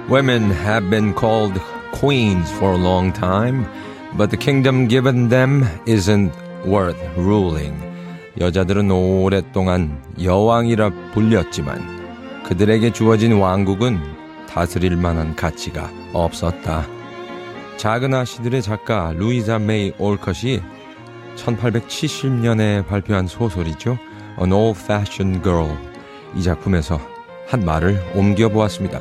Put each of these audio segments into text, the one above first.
Women have been called queens for a long time, but the kingdom given them isn't worth ruling. 여자들은 오랫동안 여왕이라 불렸지만 그들에게 주어진 왕국은 다스릴 만한 가치가 없었다. 작은 아씨들의 작가 루이자 메이 올컷이 1870년에 발표한 소설이죠. An Old-Fashioned Girl. 이 작품에서 한 말을 옮겨보았습니다.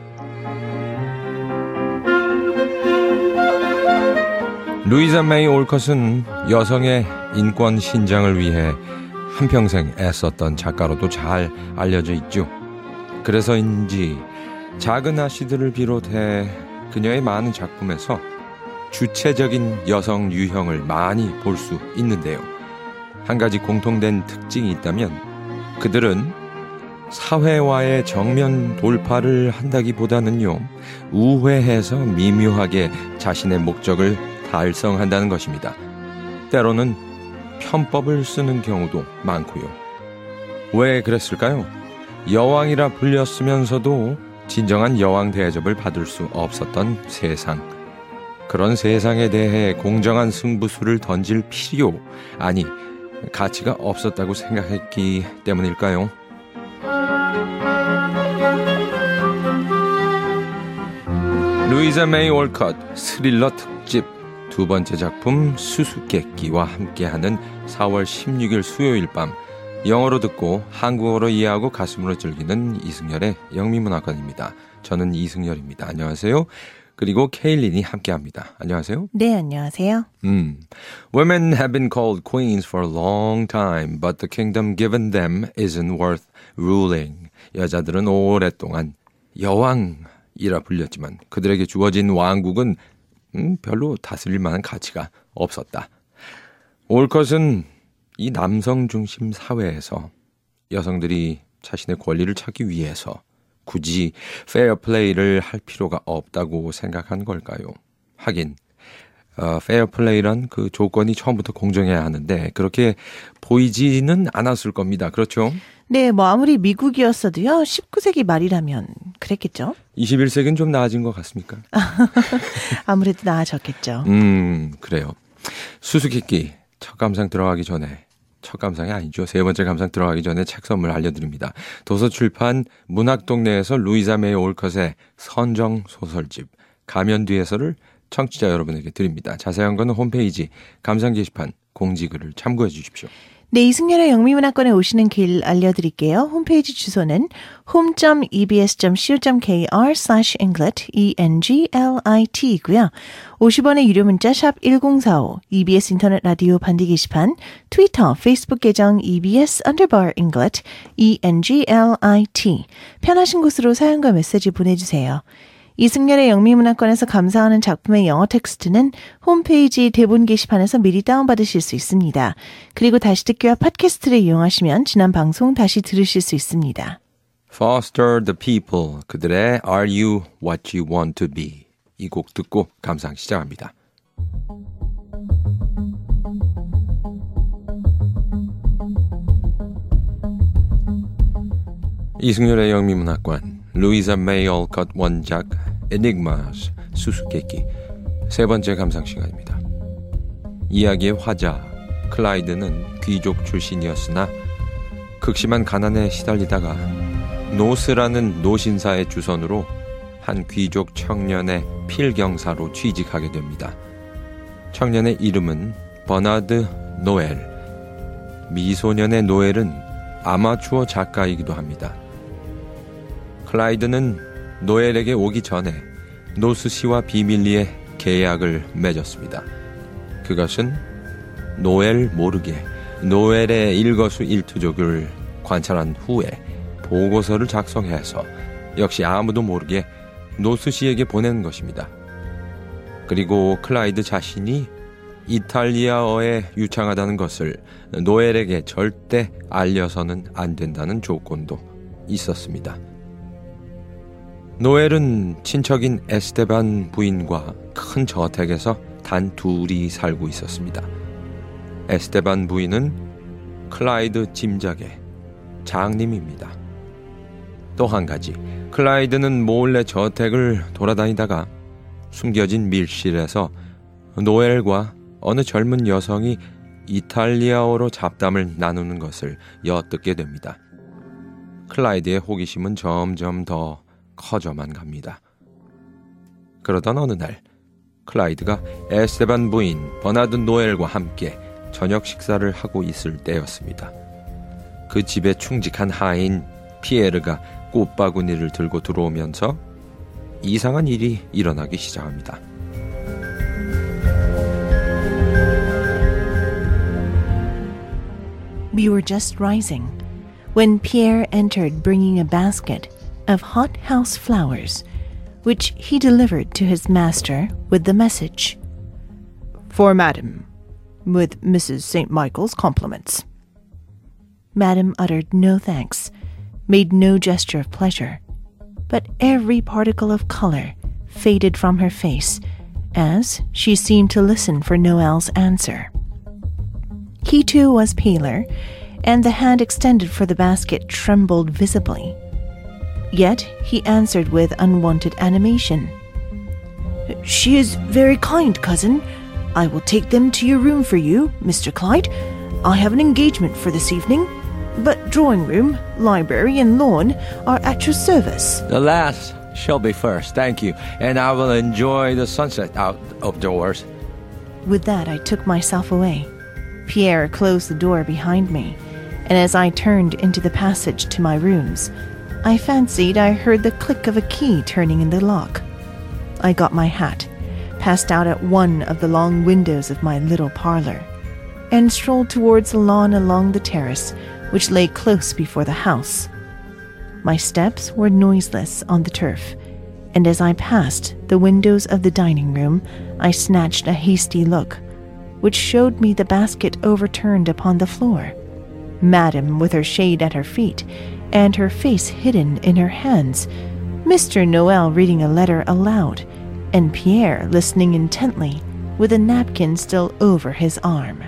루이자 메이 올컷은 여성의 인권 신장을 위해 한평생 애썼던 작가로도 잘 알려져 있죠. 그래서인지 작은 아씨들을 비롯해 그녀의 많은 작품에서 주체적인 여성 유형을 많이 볼 수 있는데요. 한 가지 공통된 특징이 있다면 그들은 사회와의 정면 돌파를 한다기보다는요, 우회해서 미묘하게 자신의 목적을 달성한다는 것입니다. 때로는 편법을 쓰는 경우도 많고요. 왜 그랬을까요? 여왕이라 불렸으면서도 진정한 여왕 대접을 받을 수 없었던 세상. 그런 세상에 대해 공정한 승부수를 던질 필요, 아니 가치가 없었다고 생각했기 때문일까요? 루이자 메이 올컷 스릴러 특집 두 번째 작품 수수께끼와 함께하는 4월 16일 수요일 밤, 영어로 듣고 한국어로 이해하고 가슴으로 즐기는 이승열의 영미문학관입니다. 저는 이승열입니다. 안녕하세요. 그리고 케일린이 함께합니다. 안녕하세요. 네, 안녕하세요. Women have been called queens for a long time, but the kingdom given them isn't worth ruling. 여자들은 오랫동안 여왕이라 불렸지만 그들에게 주어진 왕국은 별로 다스릴 만한 가치가 없었다. 올것은 이 남성 중심 사회에서 여성들이 자신의 권리를 찾기 위해서 굳이 페어플레이를 할 필요가 없다고 생각한 걸까요? 하긴 페어플레이란 그 조건이 처음부터 공정해야 하는데 그렇게 보이지는 않았을 겁니다. 그렇죠? 네, 뭐 아무리 미국이었어도요. 19세기 말이라면 그랬겠죠? 21세기는 좀 나아진 것 같습니까? 아무래도 나아졌겠죠. 그래요. 수수께끼 첫 감상 들어가기 전에, 첫 감상이 아니죠. 세 번째 감상 들어가기 전에 책 선물 알려드립니다. 도서출판 문학동네에서 루이자 메이 올컷의 선정 소설집 가면 뒤에서를 청취자 여러분에게 드립니다. 자세한 건 홈페이지 감상 게시판 공지글을 참고해 주십시오. 네, 이승열의 영미문학관에 오시는 길 알려드릴게요. 홈페이지 주소는 home.ebs.co.kr/englit, ENGLIT이고요. 50원의 유료 문자 샵 1045, EBS 인터넷 라디오 반디 게시판, 트위터, 페이스북 계정 EBS_Englit, ENGLIT. 편하신 곳으로 사연과 메시지 보내주세요. 이승열의 영미문학관에서 감상하는 작품의 영어 텍스트는 홈페이지 대본 게시판에서 미리 다운받으실 수 있습니다. 그리고 다시 듣기와 팟캐스트를 이용하시면 지난 방송 다시 들으실 수 있습니다. Foster the People, 그들의 Are You What You Want to Be, 이 곡 듣고 감상 시작합니다. 이승열의 영미문학관, 루이자 메이 올컷 원작 에니그마스 수수께끼 세 번째 감상 시간입니다. 이야기의 화자 클라이드는 귀족 출신이었으나 극심한 가난에 시달리다가 노스라는 노신사의 주선으로 한 귀족 청년의 필경사로 취직하게 됩니다. 청년의 이름은 버나드 노엘. 미소년의 노엘은 아마추어 작가이기도 합니다. 클라이드는 노엘에게 오기 전에 노스 씨와 비밀리에 계약을 맺었습니다. 그것은 노엘 모르게 노엘의 일거수일투족을 관찰한 후에 보고서를 작성해서 역시 아무도 모르게 노스 씨에게 보내는 것입니다. 그리고 클라이드 자신이 이탈리아어에 유창하다는 것을 노엘에게 절대 알려서는 안 된다는 조건도 있었습니다. 노엘은 친척인 에스테반 부인과 큰 저택에서 단 둘이 살고 있었습니다. 에스테반 부인은 클라이드 짐작의 장님입니다. 또 한 가지, 클라이드는 몰래 저택을 돌아다니다가 숨겨진 밀실에서 노엘과 어느 젊은 여성이 이탈리아어로 잡담을 나누는 것을 엿듣게 됩니다. 클라이드의 호기심은 점점 더 커져만 갑니다. 그러던 어느 날 클라이드가 에스테반 부인 버나드 노엘과 함께 저녁 식사를 하고 있을 때였습니다. 그 집에 충직한 하인 피에르가 꽃바구니를 들고 들어오면서 이상한 일이 일어나기 시작합니다. We were just rising when Pierre entered bringing a basket of hothouse flowers, which he delivered to his master with the message, "For Madam, with Mrs. St. Michael's compliments." Madam uttered no thanks, made no gesture of pleasure, but every particle of color faded from her face as she seemed to listen for Noel's answer. He too was paler, and the hand extended for the basket trembled visibly. Yet he answered with unwonted animation. "She is very kind, cousin. I will take them to your room for you, Mr. Clyde. I have an engagement for this evening, but drawing room, library, and lawn are at your service." The last shall be first, thank you, and I will enjoy the sunset out of doors. With that, I took myself away. Pierre closed the door behind me, and as I turned into the passage to my rooms, I fancied I heard the click of a key turning in the lock. I got my hat, passed out at one of the long windows of my little parlor, and strolled towards the lawn along the terrace, which lay close before the house. My steps were noiseless on the turf, and as I passed the windows of the dining room, I snatched a hasty look, which showed me the basket overturned upon the floor, Madam with her shade at her feet, and her face hidden in her hands, Mr. Noel reading a letter aloud, and Pierre listening intently, with a napkin still over his arm.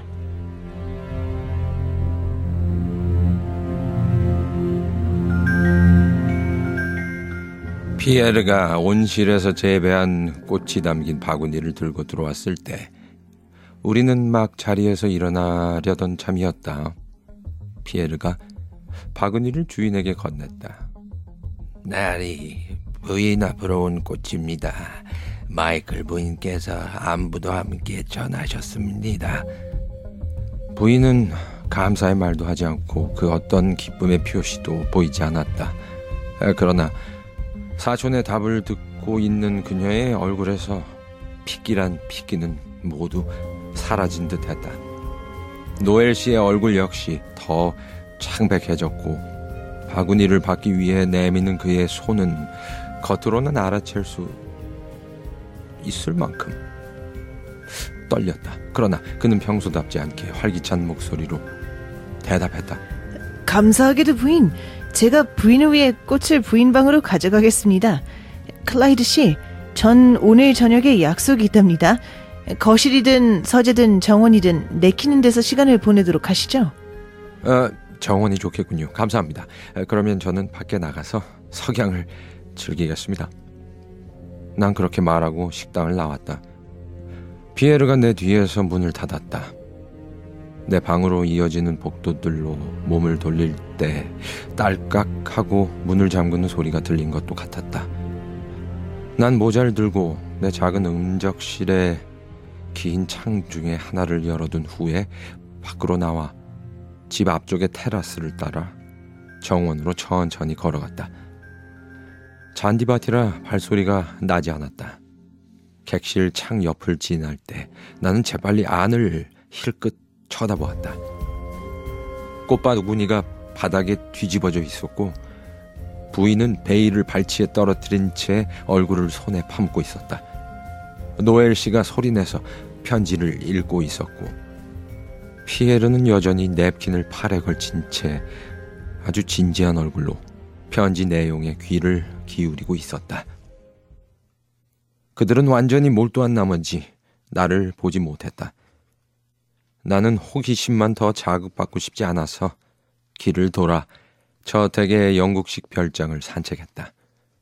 피에르가 온실에서 재배한 꽃이 담긴 바구니를 들고 들어왔을 때 우리는 막 자리에서 일어나려던 참이었다. 피에르가 바구니를 주인에게 건넸다. "날이 부인 앞으로 온 꽃입니다. 마이클 부인께서 안부도 함께 전하셨습니다." 부인은 감사의 말도 하지 않고 그 어떤 기쁨의 표시도 보이지 않았다. 그러나 사촌의 답을 듣고 있는 그녀의 얼굴에서 핏기란 핏기는 모두 사라진 듯했다. 노엘 씨의 얼굴 역시 더 창백해졌고 바구니를 받기 위해 내미는 그의 손은 겉으로는 알아챌 수 있을 만큼 떨렸다. 그러나 그는 평소답지 않게 활기찬 목소리로 대답했다. "감사하게도 부인, 제가 부인을 위해 꽃을 부인 방으로 가져가겠습니다. 클라이드 씨, 전 오늘 저녁에 약속이 있답니다. 거실이든 서재든 정원이든 내키는 데서 시간을 보내도록 하시죠." 정원이 좋겠군요. 감사합니다. 그러면 저는 밖에 나가서 석양을 즐기겠습니다. 난 그렇게 말하고 식당을 나왔다. 피에르가 내 뒤에서 문을 닫았다. 내 방으로 이어지는 복도들로 몸을 돌릴 때 딸깍하고 문을 잠그는 소리가 들린 것도 같았다. 난 모자를 들고 내 작은 음적실의 긴 창 중에 하나를 열어둔 후에 밖으로 나와 집 앞쪽의 테라스를 따라 정원으로 천천히 걸어갔다. 잔디밭이라 발소리가 나지 않았다. 객실 창 옆을 지날 때 나는 재빨리 안을 힐끗 쳐다보았다. 꽃바구니가 바닥에 뒤집어져 있었고 부인은 베일을 발치에 떨어뜨린 채 얼굴을 손에 파묻고 있었다. 노엘 씨가 소리내서 편지를 읽고 있었고 피에르는 여전히 냅킨을 팔에 걸친 채 아주 진지한 얼굴로 편지 내용에 귀를 기울이고 있었다. 그들은 완전히 몰두한 나머지 나를 보지 못했다. 나는 호기심만 더 자극받고 싶지 않아서 길을 돌아 저택의 영국식 별장을 산책했다.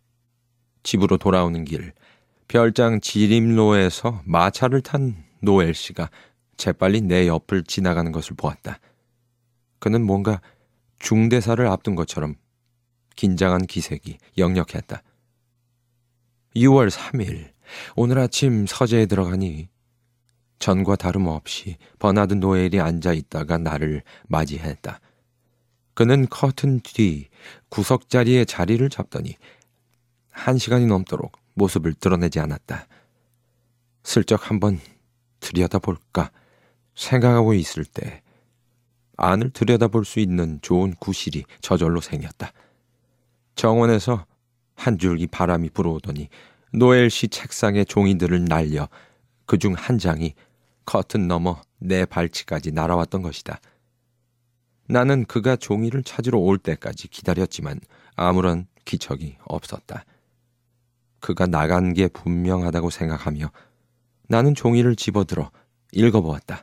집으로 돌아오는 길, 별장 지림로에서 마차를 탄 노엘 씨가 재빨리 내 옆을 지나가는 것을 보았다. 그는 뭔가 중대사를 앞둔 것처럼 긴장한 기색이 역력했다. 6월 3일, 오늘 아침 서재에 들어가니 전과 다름없이 버나드 노엘이 앉아 있다가 나를 맞이했다. 그는 커튼 뒤 구석자리에 자리를 잡더니 1시간이 넘도록 모습을 드러내지 않았다. 슬쩍 한번 들여다볼까 생각하고 있을 때 안을 들여다볼 수 있는 좋은 구실이 저절로 생겼다. 정원에서 한 줄기 바람이 불어오더니 노엘 씨 책상에 종이들을 날려 그중 한 장이 커튼 너머 내 발치까지 날아왔던 것이다. 나는 그가 종이를 찾으러 올 때까지 기다렸지만 아무런 기척이 없었다. 그가 나간 게 분명하다고 생각하며 나는 종이를 집어들어 읽어보았다.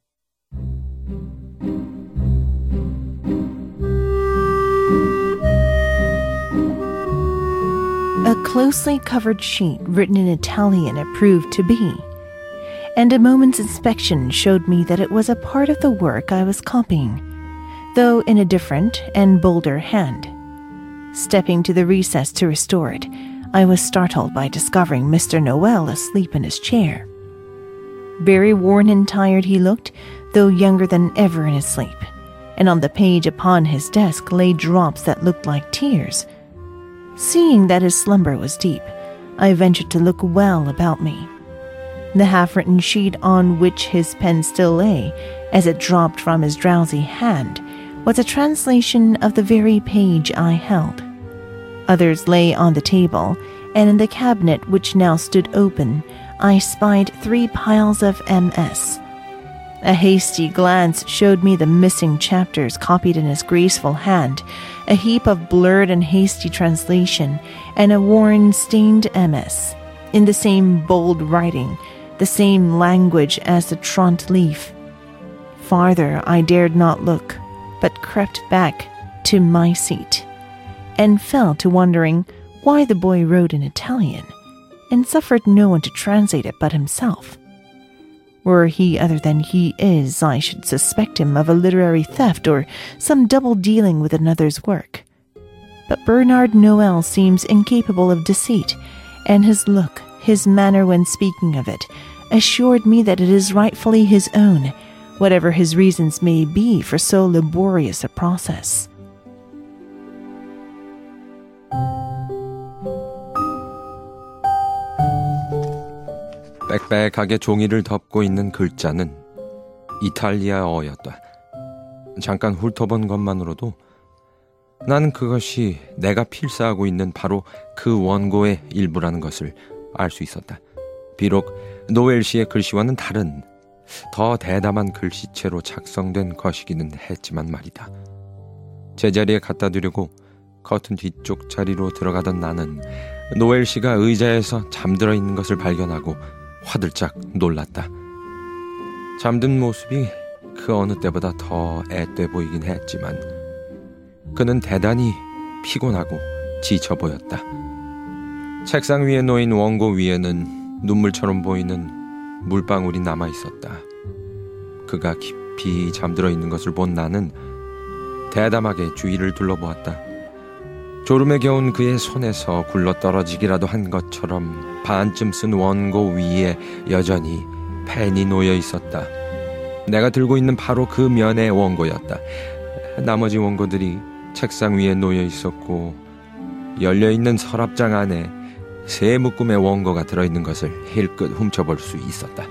A closely covered sheet written in Italian it proved to be, and a moment's inspection showed me that it was a part of the work I was copying, though in a different and bolder hand. Stepping to the recess to restore it, I was startled by discovering Mr. Noel asleep in his chair. Very worn and tired he looked, though younger than ever in his sleep, and on the page upon his desk lay drops that looked like tears. Seeing that his slumber was deep, I ventured to look well about me. The half-written sheet on which his pen still lay, as it dropped from his drowsy hand, was a translation of the very page I held. Others lay on the table, and in the cabinet which now stood open, I spied 3 piles of MS. A hasty glance showed me the missing chapters copied in his graceful hand, a heap of blurred and hasty translation, and a worn, stained MS, in the same bold writing, the same language as the truant leaf. Farther I dared not look, but crept back to my seat, and fell to wondering why the boy wrote in Italian, and suffered no one to translate it but himself. Were he other than he is, I should suspect him of a literary theft or some double dealing with another's work. But Bernard Noel seems incapable of deceit, and his look, his manner when speaking of it, assured me that it is rightfully his own, whatever his reasons may be for so laborious a process. 빽빽하게 종이를 덮고 있는 글자는 이탈리아어였다. 잠깐 훑어본 것만으로도 나는 그것이 내가 필사하고 있는 바로 그 원고의 일부라는 것을 알 수 있었다. 비록 노엘 씨의 글씨와는 다른 더 대담한 글씨체로 작성된 것이기는 했지만 말이다. 제자리에 갖다 두려고 커튼 뒤쪽 자리로 들어가던 나는 노엘 씨가 의자에서 잠들어 있는 것을 발견하고 화들짝 놀랐다. 잠든 모습이 그 어느 때보다 더 앳돼 보이긴 했지만 그는 대단히 피곤하고 지쳐 보였다. 책상 위에 놓인 원고 위에는 눈물처럼 보이는 물방울이 남아 있었다. 그가 깊이 잠들어 있는 것을 본 나는 대담하게 주위를 둘러보았다. 졸음에 겨운 그의 손에서 굴러떨어지기라도 한 것처럼 반쯤 쓴 원고 위에 여전히 펜이 놓여 있었다. 내가 들고 있는 바로 그 면의 원고였다. 나머지 원고들이 책상 위에 놓여 있었고 열려있는 서랍장 안에 3묶음의 원고가 들어있는 것을 힐끗 훔쳐볼 수 있었다.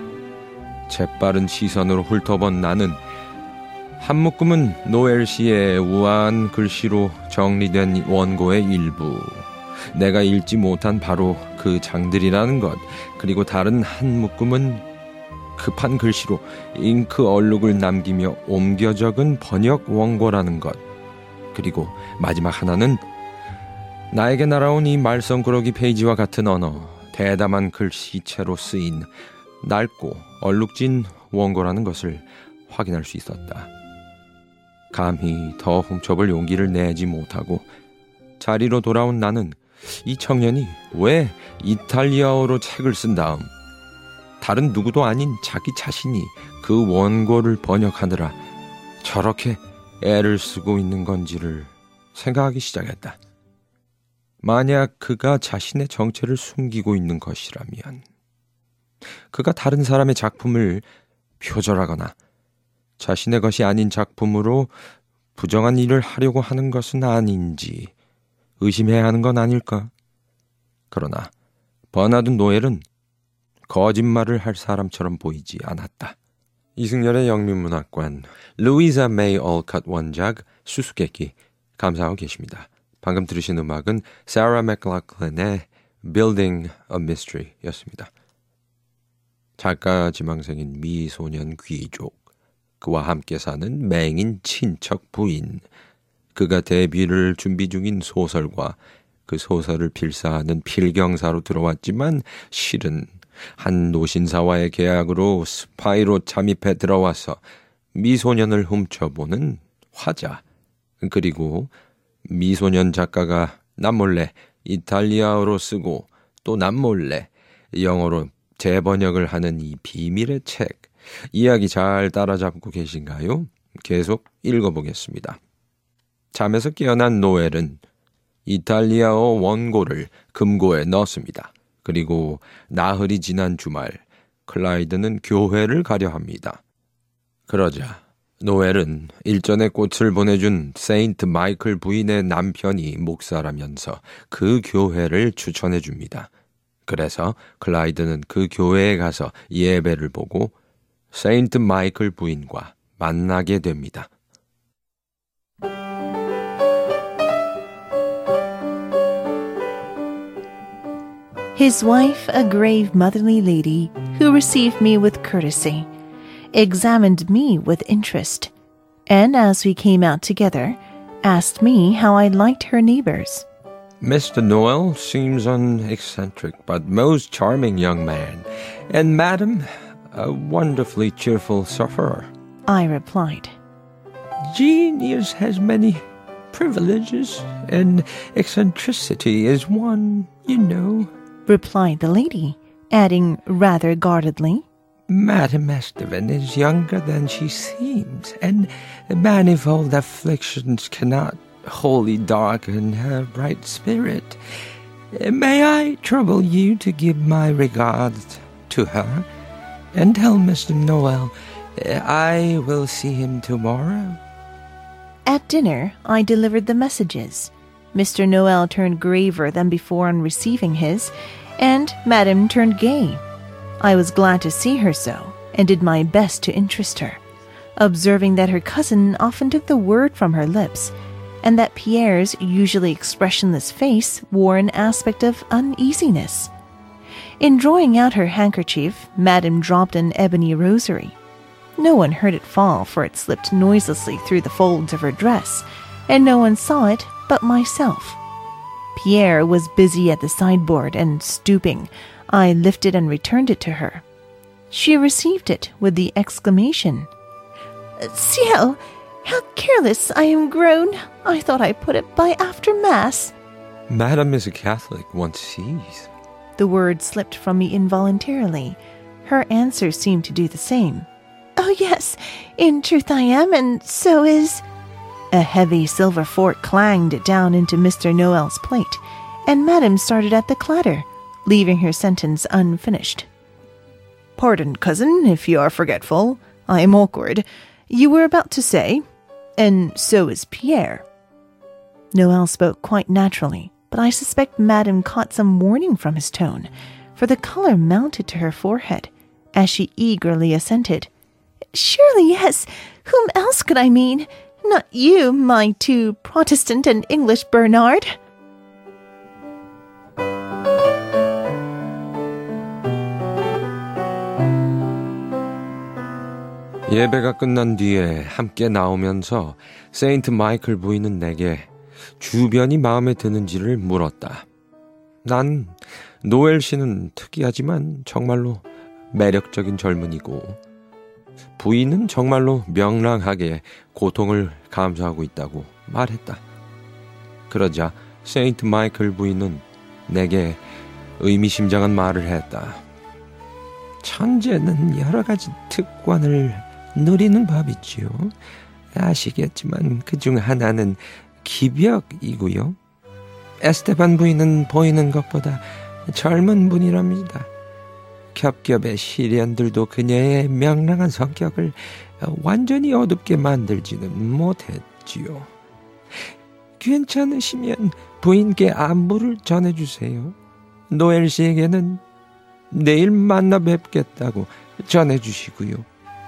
재빠른 시선으로 훑어본 나는 한 묶음은 노엘 씨의 우아한 글씨로 정리된 원고의 일부, 내가 읽지 못한 바로 그 장들이라는 것, 그리고 다른 한 묶음은 급한 글씨로 잉크 얼룩을 남기며 옮겨 적은 번역 원고라는 것, 그리고 마지막 하나는 나에게 날아온 이 말썽꾸러기 페이지와 같은 언어, 대담한 글씨체로 쓰인 낡고 얼룩진 원고라는 것을 확인할 수 있었다. 감히 더 훔쳐볼 용기를 내지 못하고 자리로 돌아온 나는 이 청년이 왜 이탈리아어로 책을 쓴 다음 다른 누구도 아닌 자기 자신이 그 원고를 번역하느라 저렇게 애를 쓰고 있는 건지를 생각하기 시작했다. 만약 그가 자신의 정체를 숨기고 있는 것이라면 그가 다른 사람의 작품을 표절하거나 자신의 것이 아닌 작품으로 부정한 일을 하려고 하는 것은 아닌지 의심해야 하는 건 아닐까? 그러나 버나드 노엘은 거짓말을 할 사람처럼 보이지 않았다. 이승열의 영민문학관, 루이자 메이 올컷 원작, 수수께끼 감상하고 계십니다. 방금 들으신 음악은 사라 맥락클린의 Building a Mystery 였습니다. 작가 지망생인 미소년 귀족, 그와 함께 사는 맹인 친척 부인, 그가 데뷔를 준비 중인 소설과 그 소설을 필사하는 필경사로 들어왔지만 실은 한 노신사와의 계약으로 스파이로 잠입해 들어와서 미소년을 훔쳐보는 화자, 그리고 미소년 작가가 남몰래 이탈리아어로 쓰고 또 남몰래 영어로 재번역을 하는 이 비밀의 책, 이야기 잘 따라잡고 계신가요? 계속 읽어보겠습니다. 잠에서 깨어난 노엘은 이탈리아어 원고를 금고에 넣었습니다. 그리고 나흘이 지난 주말, 클라이드는 교회를 가려 합니다. 그러자 노엘은 일전에 꽃을 보내준 세인트 마이클 부인의 남편이 목사라면서 그 교회를 추천해 줍니다. 그래서 클라이드는 그 교회에 가서 예배를 보고 세인트 마이클 부인과 만나게 됩니다. His wife, a grave motherly lady, who received me with courtesy, examined me with interest, and as we came out together, asked me how I liked her neighbors. Mr. Noel seems an eccentric but most charming young man, and Madam, a wonderfully cheerful sufferer. I replied. Genius has many privileges, and eccentricity is one, you know, replied the lady, adding rather guardedly, Madame Estevan is younger than she seems, and manifold afflictions cannot wholly darken her bright spirit. May I trouble you to give my regards to her, and tell Mr. Noel I will see him tomorrow? At dinner, I delivered the messages. Mr. Noel turned graver than before on receiving his, and Madame turned gay. I was glad to see her so, and did my best to interest her, observing that her cousin often took the word from her lips, and that Pierre's usually expressionless face wore an aspect of uneasiness. In drawing out her handkerchief, Madame dropped an ebony rosary. No one heard it fall, for it slipped noiselessly through the folds of her dress, and no one saw it but myself. Pierre was busy at the sideboard, and stooping, I lifted and returned it to her. She received it with the exclamation, Ciel, how careless I am grown! I thought I put it by after Mass. Madame is a Catholic, one sees. The word slipped from me involuntarily. Her answer seemed to do the same. Oh, yes, in truth I am, and so is... A heavy silver fork clanged down into Mr. Noel's plate, and Madame started at the clatter, leaving her sentence unfinished. Pardon, cousin, if you are forgetful. I am awkward. You were about to say, and so is Pierre. Noel spoke quite naturally, but I suspect Madame caught some warning from his tone, for the color mounted to her forehead, as she eagerly assented. Surely, yes. Whom else could I mean? Not you, my too Protestant and English Bernard. 예배가 끝난 뒤에 함께 나오면서 세인트 마이클 부인은 내게 주변이 마음에 드는지를 물었다. 난 노엘 씨는 특이하지만 정말로 매력적인 젊은이고 부인은 정말로 명랑하게 고통을 감수하고 있다고 말했다. 그러자 세인트 마이클 부인은 내게 의미심장한 말을 했다. 천재는 여러 가지 특권을 누리는 법이지요. 아시겠지만 그중 하나는 기벽이고요. 에스테반 부인은 보이는 것보다 젊은 분이랍니다. 겹겹의 시련들도 그녀의 명랑한 성격을 완전히 어둡게 만들지는 못했지요. 괜찮으시면 부인께 안부를 전해주세요. 노엘 씨에게는 내일 만나 뵙겠다고 전해주시고요.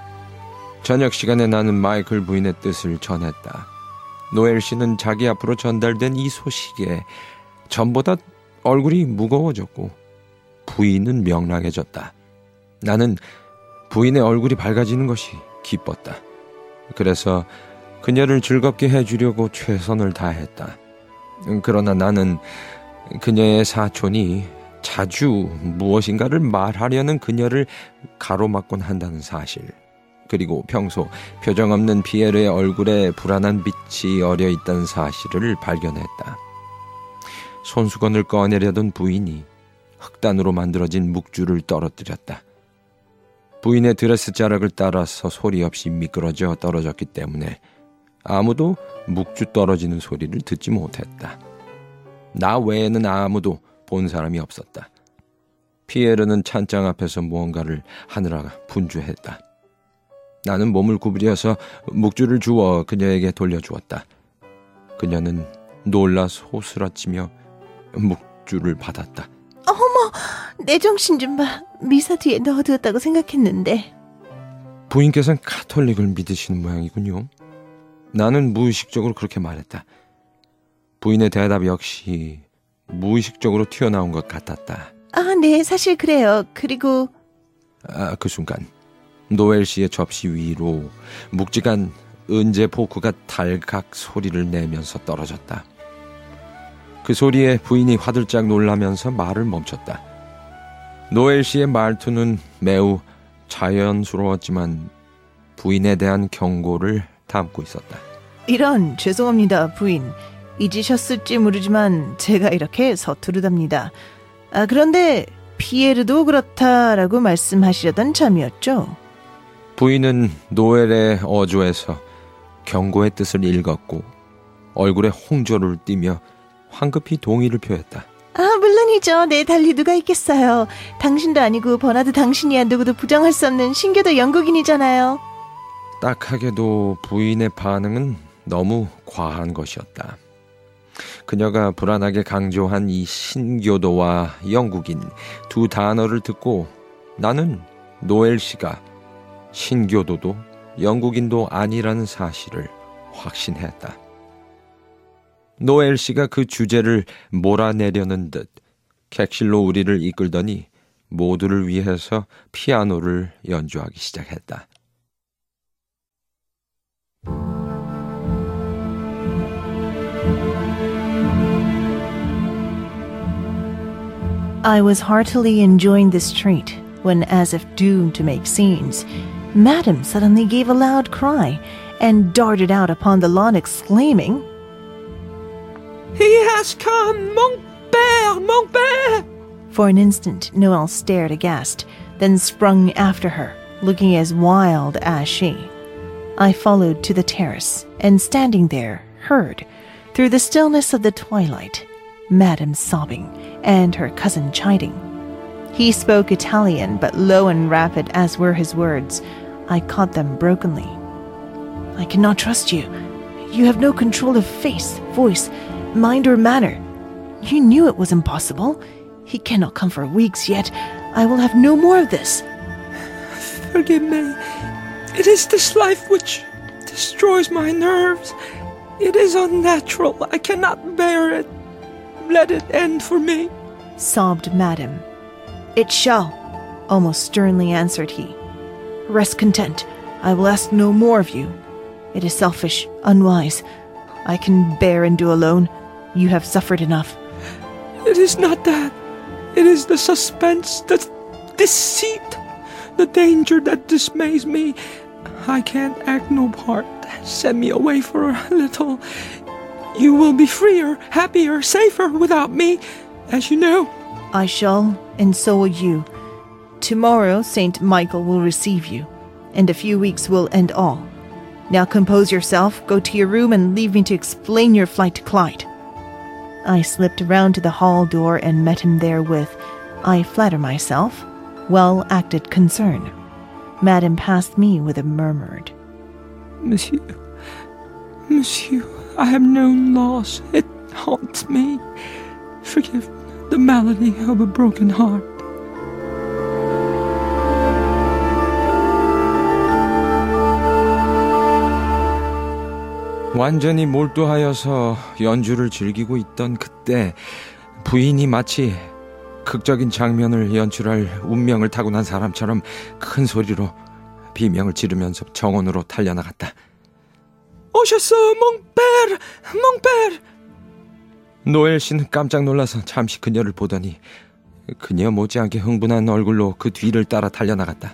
저녁 시간에 나는 마이클 부인의 뜻을 전했다. 노엘 씨는 자기 앞으로 전달된 이 소식에 전보다 얼굴이 무거워졌고 부인은 명랑해졌다. 나는 부인의 얼굴이 밝아지는 것이 기뻤다. 그래서 그녀를 즐겁게 해주려고 최선을 다했다. 그러나 나는 그녀의 사촌이 자주 무엇인가를 말하려는 그녀를 가로막곤 한다는 사실, 그리고 평소 표정 없는 피에르의 얼굴에 불안한 빛이 어려 있다는 사실을 발견했다. 손수건을 꺼내려던 부인이 흑단으로 만들어진 묵주를 떨어뜨렸다. 부인의 드레스 자락을 따라서 소리 없이 미끄러져 떨어졌기 때문에 아무도 묵주 떨어지는 소리를 듣지 못했다. 나 외에는 아무도 본 사람이 없었다. 피에르는 찬장 앞에서 무언가를 하느라 분주했다. 나는 몸을 구부려서 묵주를 주워 그녀에게 돌려주었다. 그녀는 놀라 소스라치며 묵주를 받았다. 어머, 내 정신 좀 봐. 미사 뒤에 넣어두었다고 생각했는데. 부인께서는 가톨릭을 믿으시는 모양이군요. 나는 무의식적으로 그렇게 말했다. 부인의 대답 역시 무의식적으로 튀어나온 것 같았다. 아, 네, 사실 그래요. 그리고 그 순간 노엘 씨의 접시 위로 묵직한 은재 포크가 달각 소리를 내면서 떨어졌다. 그 소리에 부인이 화들짝 놀라면서 말을 멈췄다. 노엘 씨의 말투는 매우 자연스러웠지만 부인에 대한 경고를 담고 있었다. 이런, 죄송합니다, 부인. 잊으셨을지 모르지만 제가 이렇게 서투르답니다. 그런데 피에르도 그렇다라고 말씀하시려던 참이었죠? 부인은 노엘의 어조에서 경고의 뜻을 읽었고 얼굴에 홍조를 띠며 황급히 동의를 표했다. 물론이죠. 네, 달리 누가 있겠어요. 당신도 아니고 버나드 당신이야. 누구도 부정할 수 없는 신교도 영국인이잖아요. 딱하게도 부인의 반응은 너무 과한 것이었다. 그녀가 불안하게 강조한 이 신교도와 영국인 두 단어를 듣고 나는 노엘 씨가 신교도도 영국인도 아니라는 사실을 확신했다. 노엘 씨가 그 주제를 몰아내려는 듯 객실로 우리를 이끌더니 모두를 위해서 피아노를 연주하기 시작했다. I was heartily enjoying this treat when, as if doomed to make scenes, Madame suddenly gave a loud cry and darted out upon the lawn exclaiming, He has come, mon père, mon père! For an instant, Noel stared aghast, then sprung after her, looking as wild as she. I followed to the terrace, and standing there, heard, through the stillness of the twilight, Madame sobbing and her cousin chiding. He spoke Italian, but low and rapid as were his words. I caught them brokenly. I cannot trust you. You have no control of face, voice, mind, or manner. You knew it was impossible. He cannot come for weeks yet. I will have no more of this. Forgive me. It is this life which destroys my nerves. It is unnatural. I cannot bear it. Let it end for me, sobbed Madame. It shall, almost sternly answered he. Rest content. I will ask no more of you. It is selfish, unwise. I can bear and do alone. You have suffered enough. It is not that. It is the suspense, the deceit, the danger that dismays me. I can't act no part. Send me away for a little. You will be freer, happier, safer without me. as you know. I shall, and so will you. Tomorrow, Saint Michael will receive you, and a few weeks will end all. Now compose yourself, go to your room, and leave me to explain your flight to Clyde. I slipped around to the hall door and met him there with, I flatter myself, well-acted concern. Madame passed me with a murmured, Monsieur, I have known loss. It haunts me. Forgive the malady of a broken heart. 완전히 몰두하여서 연주를 즐기고 있던 그때 부인이 마치 극적인 장면을 연출할 운명을 타고난 사람처럼 큰 소리로 비명을 지르면서 정원으로 달려나갔다. 오셨어, 몽페르! 몽페르! 노엘 씨는 깜짝 놀라서 잠시 그녀를 보더니 그녀 못지않게 흥분한 얼굴로 그 뒤를 따라 달려나갔다.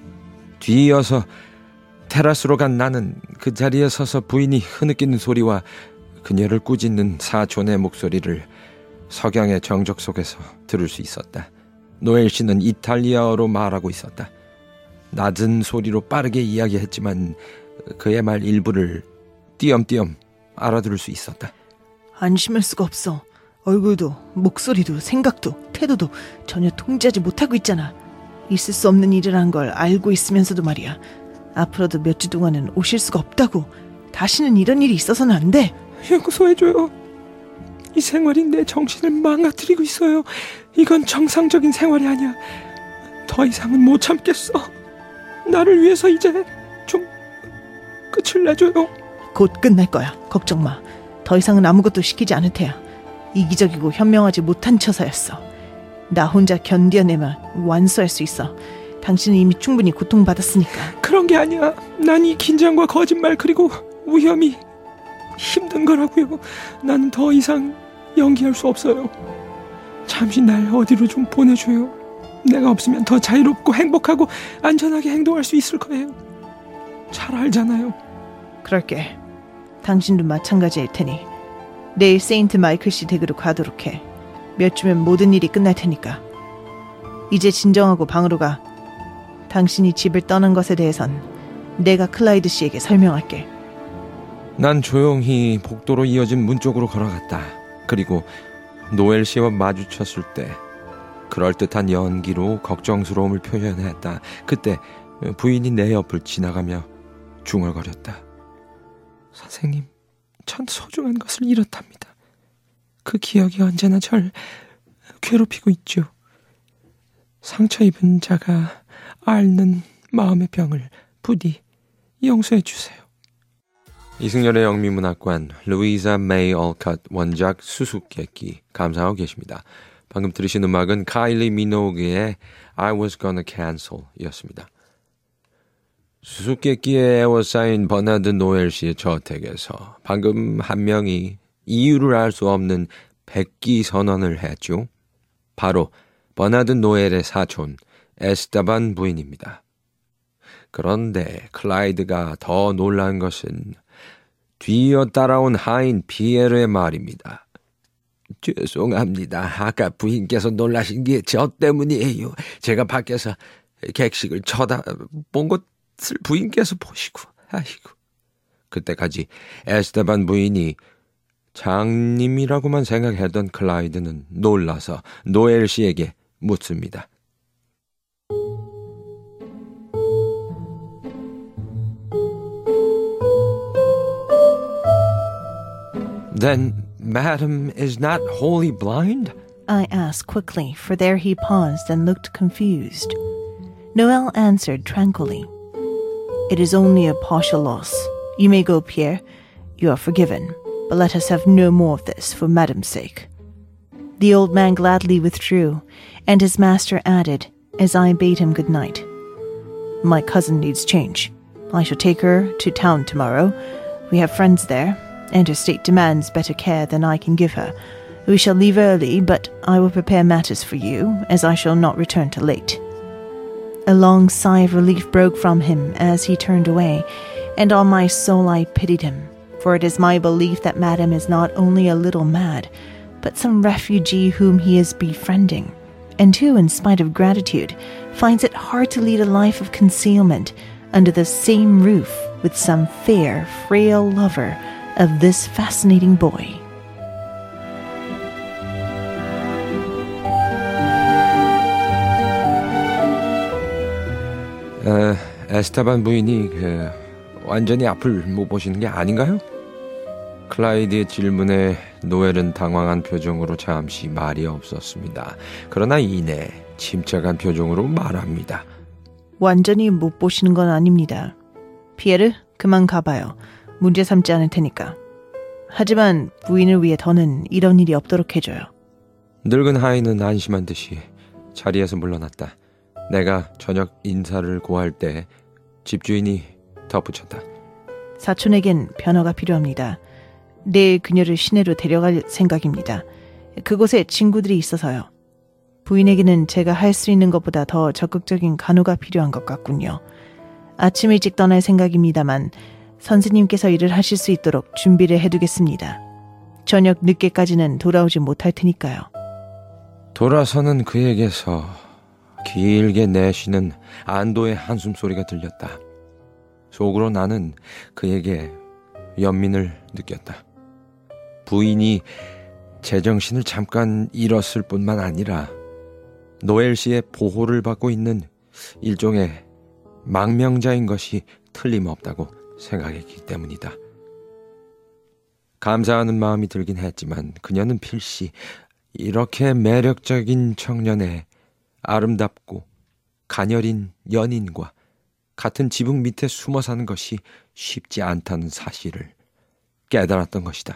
뒤이어서 테라스로 간 나는 그 자리에 서서 부인이 흐느끼는 소리와 그녀를 꾸짖는 사촌의 목소리를 석양의 정적 속에서 들을 수 있었다. 노엘 씨는 이탈리아어로 말하고 있었다. 낮은 소리로 빠르게 이야기했지만 그의 말 일부를 띄엄띄엄 알아들을 수 있었다. 안심할 수가 없어. 얼굴도 목소리도 생각도 태도도 전혀 통제하지 못하고 있잖아. 있을 수 없는 일이란 걸 알고 있으면서도 말이야. 앞으로도 몇 주 동안은 오실 수가 없다고. 다시는 이런 일이 있어서는 안 돼. 용서해줘요. 이 생활이 내 정신을 망가뜨리고 있어요. 이건 정상적인 생활이 아니야. 더 이상은 못 참겠어. 나를 위해서 이제 좀 끝을 내줘요. 곧 끝날 거야. 걱정 마. 더 이상은 아무것도 시키지 않을 테야. 이기적이고 현명하지 못한 처사였어. 나 혼자 견뎌내면 완수할 수 있어. 당신은 이미 충분히 고통받았으니까. 그런 게 아니야. 난 이 긴장과 거짓말 그리고 위험이 힘든 거라고요. 나는 더 이상 연기할 수 없어요. 잠시 날 어디로 좀 보내줘요. 내가 없으면 더 자유롭고 행복하고 안전하게 행동할 수 있을 거예요. 잘 알잖아요. 그럴게. 당신도 마찬가지일 테니. 내일 세인트 마이클 씨 댁으로 가도록 해. 몇 주면 모든 일이 끝날 테니까. 이제 진정하고 방으로 가. 당신이 집을 떠난 것에 대해선 내가 클라이드 씨에게 설명할게. 난 조용히 복도로 이어진 문 쪽으로 걸어갔다. 그리고 노엘 씨와 마주쳤을 때 그럴듯한 연기로 걱정스러움을 표현했다. 그때 부인이 내 옆을 지나가며 중얼거렸다. 선생님, 전 소중한 것을 잃었답니다. 그 기억이 언제나 절 괴롭히고 있죠. 상처 입은 자가 앓는 마음의 병을 부디 용서해 주세요. 이승열의 영미문학관 루이자 메이 올컷 원작 수수께끼 감상하고 계십니다. 방금 들으신 음악은 카일리 미노그의 I was gonna cancel 이었습니다. 수수께끼에 에워싸인 버나드 노엘 씨의 저택에서 방금 한 명이 이유를 알 수 없는 백기 선언을 했죠. 바로 버나드 노엘의 사촌 에스타반 부인입니다. 그런데 클라이드가 더 놀란 것은 뒤이어 따라온 하인 피에르의 말입니다. 죄송합니다. 아까 부인께서 놀라신 게 저 때문이에요. 제가 밖에서 객식을 쳐다본 것을 부인께서 보시고. 아이고. 그때까지 에스테반 부인이 장님이라고만 생각했던 클라이드는 놀라서 노엘 씨에게 묻습니다. Then Madam is not wholly blind? I asked quickly, for there he paused and looked confused. Noel answered tranquilly. It is only a partial loss. You may go, Pierre. You are forgiven. But let us have no more of this for Madame's sake. The old man gladly withdrew, and his master added, as I bade him good night, My cousin needs change. I shall take her to town tomorrow. We have friends there, and her state demands better care than I can give her. We shall leave early, but I will prepare matters for you, as I shall not return till late. A long sigh of relief broke from him as he turned away, and on my soul I pitied him, for it is my belief that Madame is not only a little mad, but some refugee whom he is befriending, and who, in spite of gratitude, finds it hard to lead a life of concealment under the same roof with some fair, frail lover of this fascinating boy. 에스테반 부인이 완전히 앞을 못 보시는 게 아닌가요? 클라이드의 질문에 노엘은 당황한 표정으로 잠시 말이 없었습니다. 그러나 이내 침착한 표정으로 말합니다. 완전히 못 보시는 건 아닙니다. 피에르, 그만 가봐요. 문제 삼지 않을 테니까. 하지만 부인을 위해 더는 이런 일이 없도록 해줘요. 늙은 하인은 안심한 듯이 자리에서 물러났다. 내가 저녁 인사를 고할 때 집주인이 덧붙였다. 사촌에겐 변화가 필요합니다. 내일 그녀를 시내로 데려갈 생각입니다. 그곳에 친구들이 있어서요. 부인에게는 제가 할 수 있는 것보다 더 적극적인 간호가 필요한 것 같군요. 아침 일찍 떠날 생각입니다만 선생님께서 일을 하실 수 있도록 준비를 해두겠습니다. 저녁 늦게까지는 돌아오지 못할 테니까요. 돌아서는 그에게서 길게 내쉬는 안도의 한숨소리가 들렸다. 속으로 나는 그에게 연민을 느꼈다. 부인이 제정신을 잠깐 잃었을 뿐만 아니라 노엘 씨의 보호를 받고 있는 일종의 망명자인 것이 틀림없다고 생각했기 때문이다. 감사하는 마음이 들긴 했지만 그녀는 필시 이렇게 매력적인 청년의 아름답고 가녀린 연인과 같은 지붕 밑에 숨어 사는 것이 쉽지 않다는 사실을 깨달았던 것이다.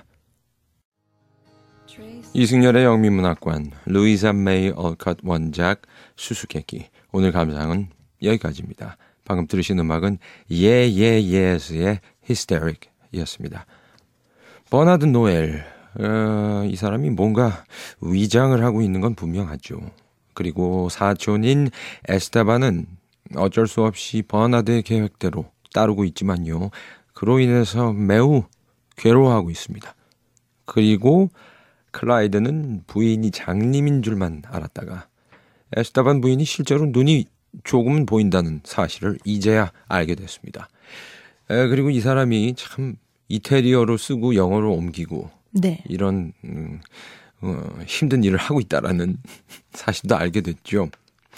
이승열의 영미문학관, 루이사 메이 올컷 원작, 수수께끼. 오늘 감상은 여기까지입니다. 방금 들으신 음악은 예예예스의 Hysteric 이었습니다. 버나드 노엘, 이 사람이 뭔가 위장을 하고 있는 건 분명하죠. 그리고 사촌인 에스테반은 어쩔 수 없이 버나드의 계획대로 따르고 있지만요. 그로 인해서 매우 괴로워하고 있습니다. 그리고 클라이드는 부인이 장님인 줄만 알았다가 에스테반 부인이 실제로 눈이 조금은 보인다는 사실을 이제야 알게 됐습니다. 그리고 이 사람이 참 이태리어로 쓰고 영어로 옮기고 네. 이런 힘든 일을 하고 있다라는 사실도 알게 됐죠.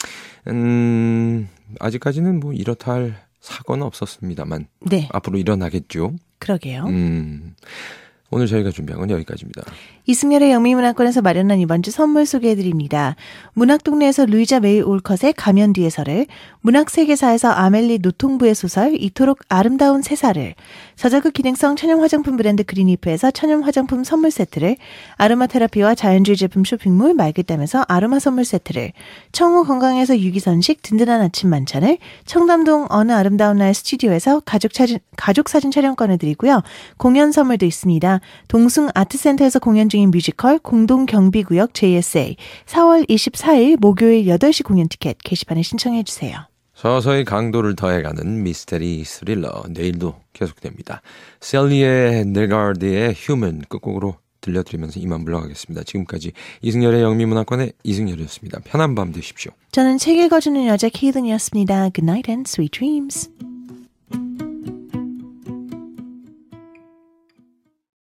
아직까지는 뭐 이렇다 할 사고는 없었습니다만 네. 앞으로 일어나겠죠. 그러게요. 오늘 저희가 준비한 건 여기까지입니다. 이승열의 영미문학관에서 마련한 이번 주 선물 소개해드립니다. 문학동네에서 루이자 메이 올컷의 가면 뒤에서를, 문학세계사에서 아멜리 노통부의 소설 이토록 아름다운 세사를, 저자극 기능성 천연 화장품 브랜드 그린리프에서 천연 화장품 선물 세트를, 아로마 테라피와 자연주의 제품 쇼핑몰 말그땀에서 아로마 선물 세트를, 청우 건강에서 유기선식 든든한 아침 만찬을, 청담동 어느 아름다운 날 스튜디오에서 가족사진 촬영권을 드리고요. 공연 선물도 있습니다. 동숭 아트센터에서 공연 중인 뮤지컬 공동경비구역 JSA 4월 24일 목요일 8시 공연 티켓 게시판에 신청해 주세요. 서서히 강도를 더해가는 미스테리 스릴러 내일도 계속됩니다. 셀리의 네가르드의 휴먼 끝곡으로 들려드리면서 이만 물러가겠습니다. 지금까지 이승열의 영미문학관의 이승열이었습니다. 편한 밤 되십시오. 저는 책 읽어주는 여자 케이든이었습니다. Good night and sweet dreams.